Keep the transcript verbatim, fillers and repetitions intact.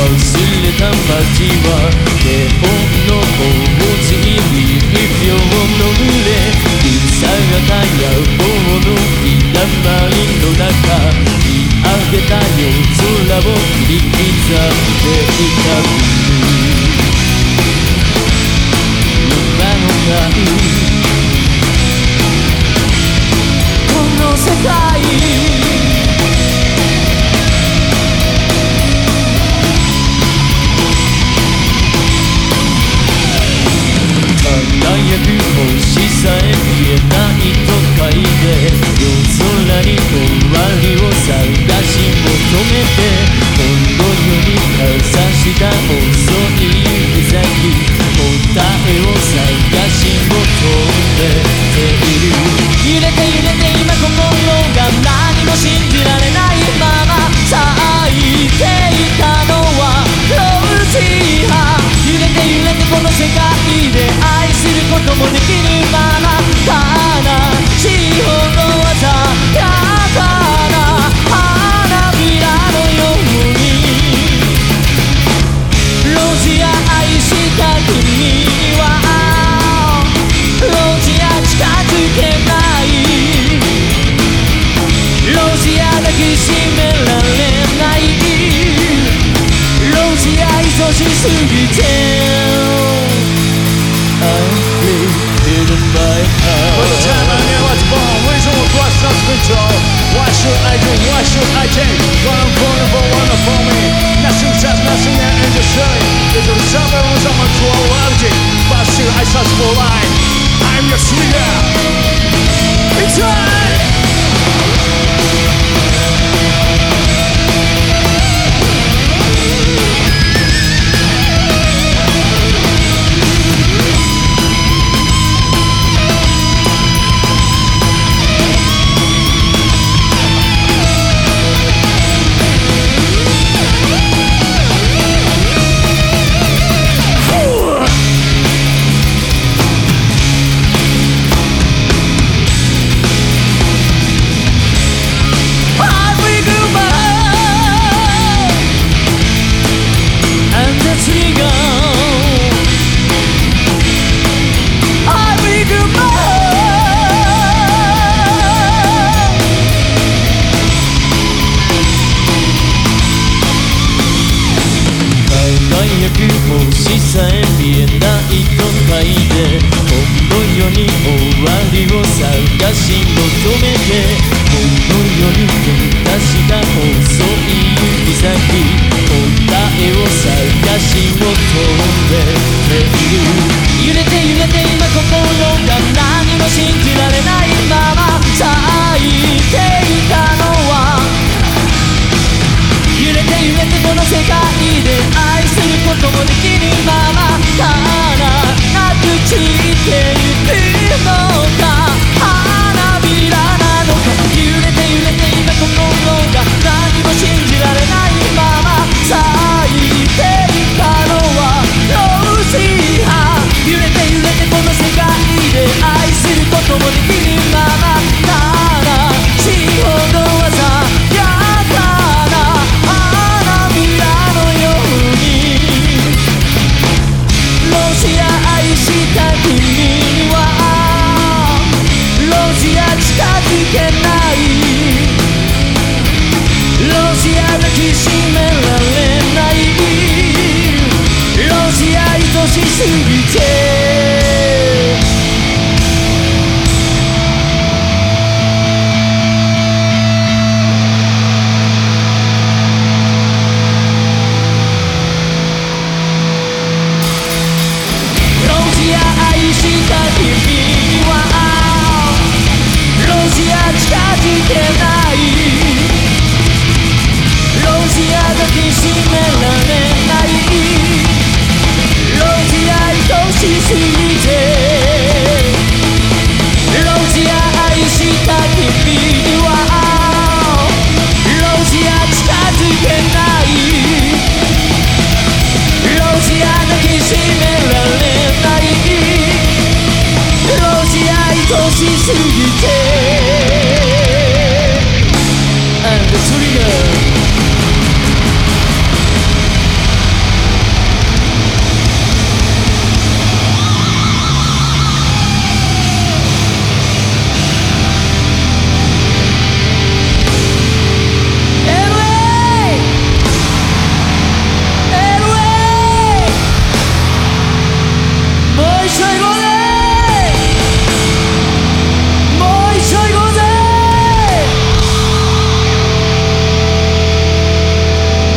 忘れた街はネオンの洪水に一票の群れ塞がた野望の日だまりの中見上げた夜空を切り刻んでいた今のないこの世界輝く星さえ見えない都会で夜空に終わりを探し求めてこの世にかざした遅い指先答えを探し求めている揺れて揺れて今心が何も信じられないまま咲いていたのはロジア揺れて揺れてこの世界で愛することもできるまま悲しいほど鮮やかな花びらのようにロジア愛した君はロジア近づけないロジア抱きしめられないロジア愛しすぎて What should I do? What should I take? One vulnerable, one for me. Nothing says nothing and in the city. There's a summer on someone to reality. But still I search for life. I'm your sweeter. It's right.星さえ見えない都会でこの世に終わりを探し求めてこの世に飛び出した遅い指先答えを探し求めている揺れて揺れて今心が何も信じられないまま咲いていたのは揺れて揺れてこの世界で愛することもできるままただなく散って